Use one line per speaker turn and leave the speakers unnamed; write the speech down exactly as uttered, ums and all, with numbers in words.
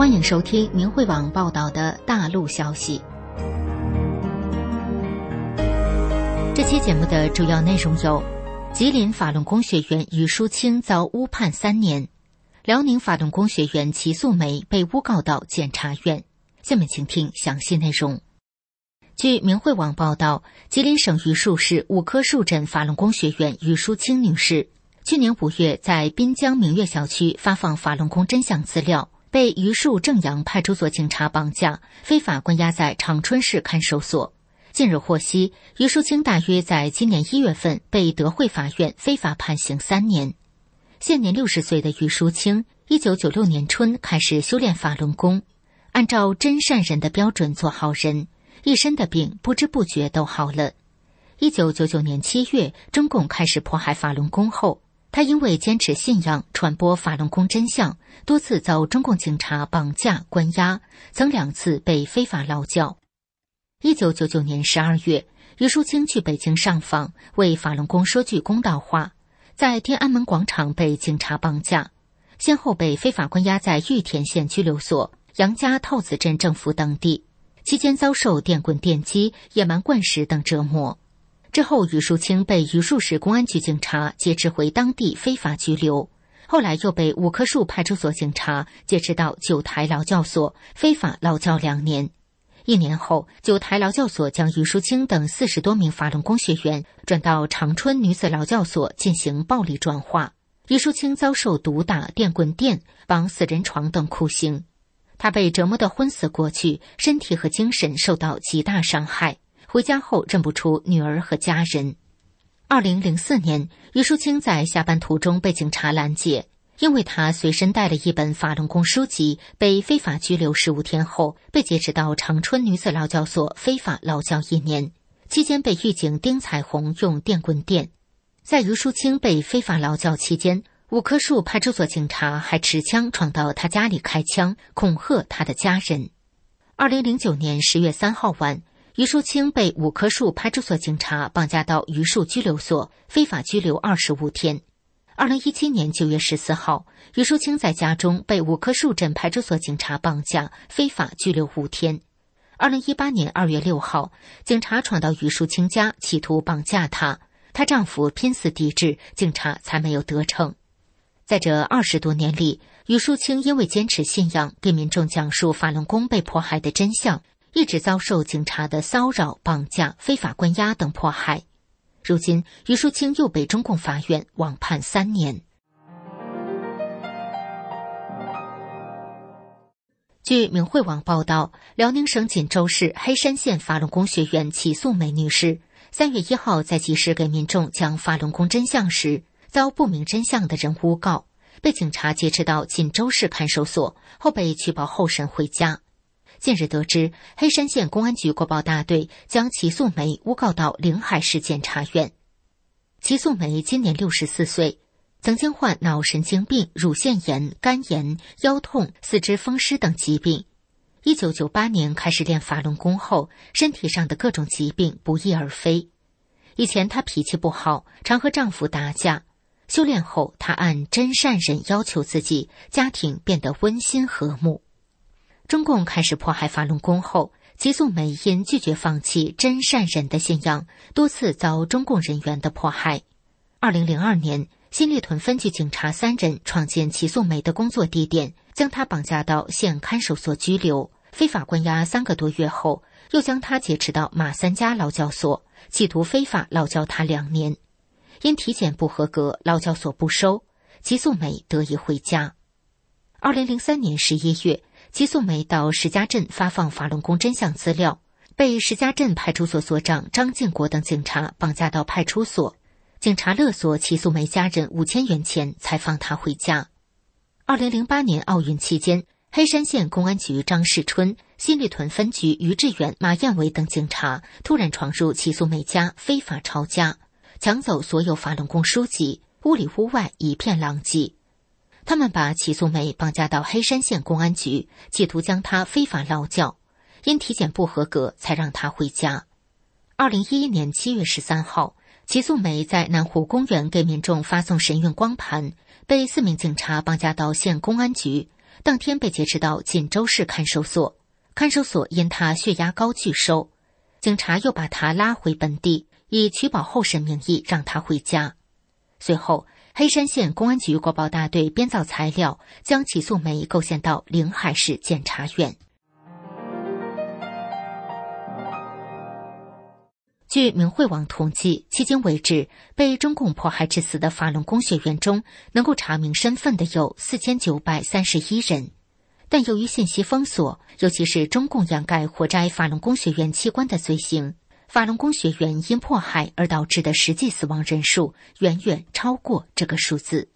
欢迎收听明慧网报道的大陆消息。这期节目的主要内容有：吉林法轮功学员于淑清遭诬判三年，辽宁法轮功学员齐素梅被诬告到检察院。下面请听详细内容。据明慧网报道，吉林省榆树市五棵树镇法轮功学员于淑清女士，去年五月在滨江明月小区发放法轮功真相资料，被榆树正阳派出所警察绑架，非法关押在长春市看守所。近日获悉，于淑清大约在今年一月份被德惠法院非法判刑三年。现年六十岁的于淑清，一九九六年春开始修炼法轮功，按照真善人的标准做好人，一身的病不知不觉都好了。一九九九年七月，中共开始迫害法轮功后，他因为坚持信仰，传播法轮功真相，多次遭中共警察绑架关押，曾两次被非法劳教。一九九九年十二月，于淑清去北京上访，为法轮功说句公道话，在天安门广场被警察绑架，先后被非法关押在玉田县拘留所、杨家套子镇政府等地，期间遭受电棍电击、野蛮灌食等折磨。之后，于淑清被榆树市公安局警察劫持回当地非法拘留，后来又被五棵树派出所警察劫持到九台劳教所非法劳教两年。一年后，九台劳教所将于淑清等四十多名法轮功学员转到长春女子劳教所进行暴力转化。于淑清遭受毒打、电棍电、绑死人床等酷刑，她被折磨得昏死过去，身体和精神受到极大伤害。回家后认不出女儿和家人。二零零四年，于淑清在下班途中被警察拦截，因为她随身带了一本法轮功书籍，被非法拘留十五天后，被劫持到长春女子劳教所非法劳教一年，期间被狱警丁彩虹用电棍电。在于淑清被非法劳教期间，五棵树派出所警察还持枪闯到她家里开枪，恐吓她的家人。二零零九年十月三号晚，于淑清被五棵树派出所警察绑架到榆树拘留所，非法拘留二十五天。二零一七年九月十四号，于淑清在家中被五棵树镇派出所警察绑架，非法拘留五天。二零一八年二月六号，警察闯到于淑清家，企图绑架她，她丈夫拼死抵制，警察才没有得逞。在这二十多年里，于淑清因为坚持信仰，给民众讲述法轮功被迫害的真相，一直遭受警察的骚扰、绑架、非法关押等迫害。如今，于淑清又被中共法院网判三年。据明慧网报道，辽宁省锦州市黑山县法轮功学员齐素梅女士，三月一号在集市给民众讲法轮功真相时，遭不明真相的人诬告，被警察劫持到锦州市看守所，后被取保候审回家。近日得知，黑山县公安局国保大队将齐素梅诬告到临海市检察院。齐素梅今年六十四岁，曾经患脑神经病、乳腺炎、肝炎、腰痛、四肢风湿等疾病。一九九八年开始练法轮功后，身体上的各种疾病不翼而飞。以前她脾气不好，常和丈夫打架。修炼后，她按真善忍要求自己，家庭变得温馨和睦。中共开始迫害法轮功后，齐素梅因拒绝放弃真善忍的信仰，多次遭中共人员的迫害。二零零二年，新立屯分局警察三人闯进齐素梅的工作地点，将她绑架到县看守所拘留，非法关押三个多月后，又将她劫持到马三家劳教所，企图非法劳教她两年。因体检不合格，劳教所不收，齐素梅得以回家。二零零三年十一月，齐素梅到石家镇发放法轮功真相资料，被石家镇派出所所长张建国等警察绑架到派出所，警察勒索齐素梅家人五千元钱才放她回家。二零零八年奥运期间，黑山县公安局张世春、新立屯分局于志远、马彦伟等警察突然闯入齐素梅家，非法抄家，抢走所有法轮功书籍，屋里屋外一片狼藉。他们把齐素梅绑架到黑山县公安局，企图将她非法劳教，因体检不合格才让她回家。二零一一年七月十三号，齐素梅在南湖公园给民众发送神韵光盘，被四名警察绑架到县公安局， 当天被劫持到锦州市看守所，看守所因他血压高拒收，警察又把他拉回本地，以取保候审名义让他回家。随后黑山县公安局国保大队编造材料，将起诉梅构陷到临海市检察院。据明慧网统计，迄今为止被中共迫害致死的法轮功学员中，能够查明身份的有四千九百三十一人。但由于信息封锁，尤其是中共掩盖活摘法轮功学员器官的罪行，法轮功学员因迫害而导致的实际死亡人数远远超过这个数字。